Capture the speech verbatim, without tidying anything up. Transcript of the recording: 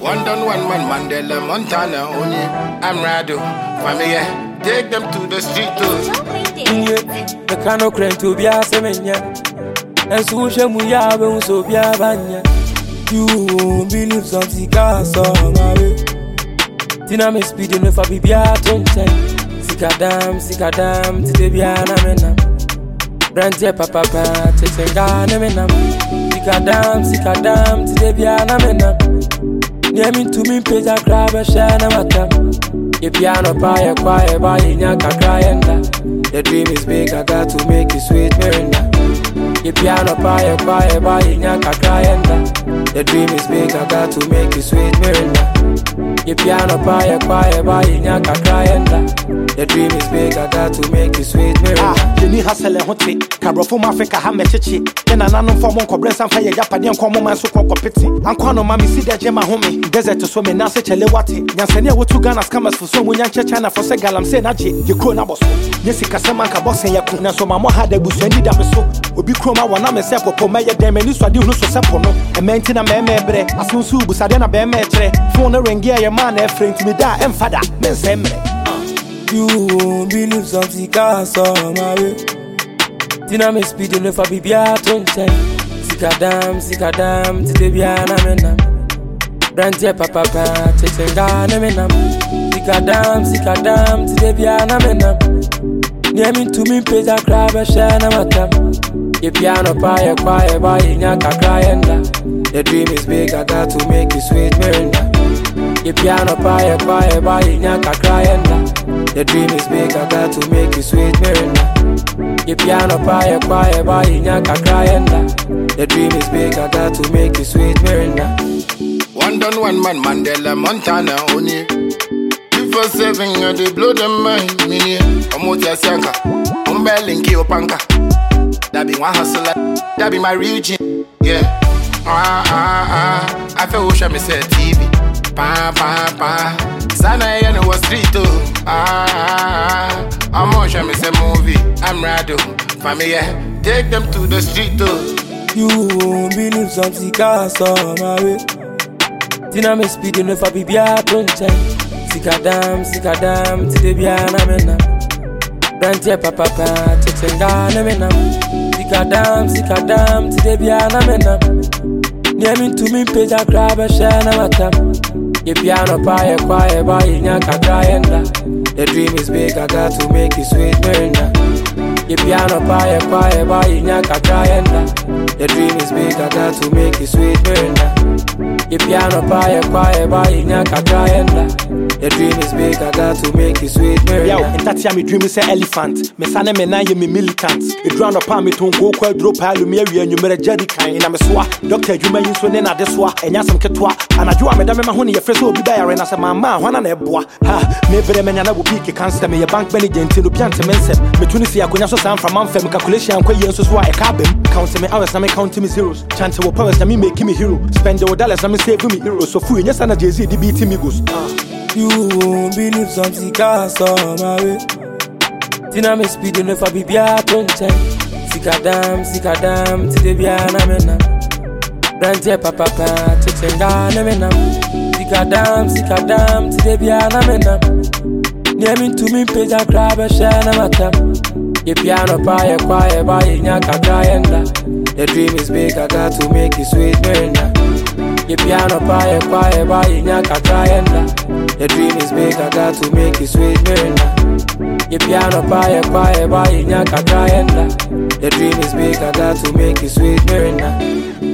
One done, one man, Mandela, Montana, only. I'm Rado, family, take them to the street too. The cano crane to be a semenya. And so we have so be a banya. You believe some cicadas on my way. Tina me speeding if I be a twenty. Sikadam, sikadam, Tibiana menam. Branche papa, Titengana menam. Sikadam, sikadam, Tibiana menam. Near me to me, pay a crab, a shana matam. Your piano pie, quiet by Yaka cryenda. The dream is big, I got to make it sweet, Mirinda. Your piano pie, quiet by Yaka cryenda. The dream is big, I got to make it sweet, Mirinda. Your piano pie, quiet by Yaka cryenda. The dream is big, I got to make it sweet, Mirinda. Jenny Hassel and Hotti, Cabro from Africa, Hamechi, and an unknown form of Cobres and Fire Japanian common so called Pity. And Quano Mammy see that Gemma homie, desert to swim in Nasa Chelewati, Yansania with two gunners come as for someone young China for Segalam Senaji, you could not boss. Jessica Samanka boss and Yakuna, so Mamma had a Busani Damaso, would be Chroma one I'm a sample for Maya Demenis, I do no so sample, and Mentina Memebre, as soon as Busadena Bemetre, phone a ringia, your man, a friend to me, da and father, men semble. You believe some cicadas on my way. Tina me speeding if I be a twenty. Sikadam, sikadam, Tibiana menam. Branche papa, Titengana menam. Sikadam, sikadam, Tibiana menam. Near me to me, pay a crab, a shana matam. Your piano pie, quiet by Yaka cryenda. The dream is big, I got to make it sweet, Mirinda. Your piano pie, quiet by Yaka cryenda. The dream is big, I got to make it sweet, Mirinda. Your piano pie, quiet by Yaka cryenda. The dream is big, I got to make it sweet, Mirinda. One done, one man, Mandela, Montana, only. Before seven, they blow them mind, me. I'm what you're saying. I'm belling, Kio Panka. That be one hustler, that be my region, yeah. Ah, ah, ah, I feel wish I me say T V. Pa, pa, pa. Sana ya no was street too. Ah, ah, ah. I'm wish I me say movie. I'm Rado, family, take them to the street too. You believe some cicadas on my way. Tina me speeding if I be a twenty. Sikadam, sikadam, Tibiana menam. Branche papa, Titengana menam. Sikadam, sikadam, Tibiana menam. Near me to me, pay a crab, a shana matam. Your piano pie, quiet by Yaka cryenda. The dream is big, I got to make it sweet, Mirinda. Your piano pie, quiet by Yaka cryenda. The dream is big, I got to make it sweet, Mirinda. Your piano pie, quiet by Yaka cryenda. The dream is big, I got to make it sweet, Mirinda. Yo, and that's how me dream is an elephant. Me sana me na ye me militant. It round upon me to go kwa drop halumia and you made a jerry kind. And I'm a swa, doctor, you may use one in a deswa, and yasam ketwa. And I do a madame honey, a fresh will be there, and I said, Mamma, one and a bois. Ha, maybe a man will be a cancer, me a bank manager until the pianta mense. Me Tunisia, when I saw some from Amfam calculation, and quay years was why a cabin. Counting me hours, and me counting me zeros. Chance will powers, and me make me hero. Spend the dollars, and me save me heroes. So food, yes, and a J Z, the B T Migos. You believe some cicadas on my way. Tina me speeding if I be a twenty. Sikadam, sikadam, Tibiana menam. Branche papa, Titengana menam. Sikadam, sikadam, Tibiana menam. Near me to me, pay a crab, a shana matam. Your piano pie, quiet by Yaka cryenda. The dream is big, I got to make it sweet, Mirinda. Your piano pie, quiet by Yaka cryenda. The dream is big, I got to make it sweet, Mirinda. Your piano pie, quiet by Yaka cryenda. The dream is big, I got to make it sweet, Mirinda.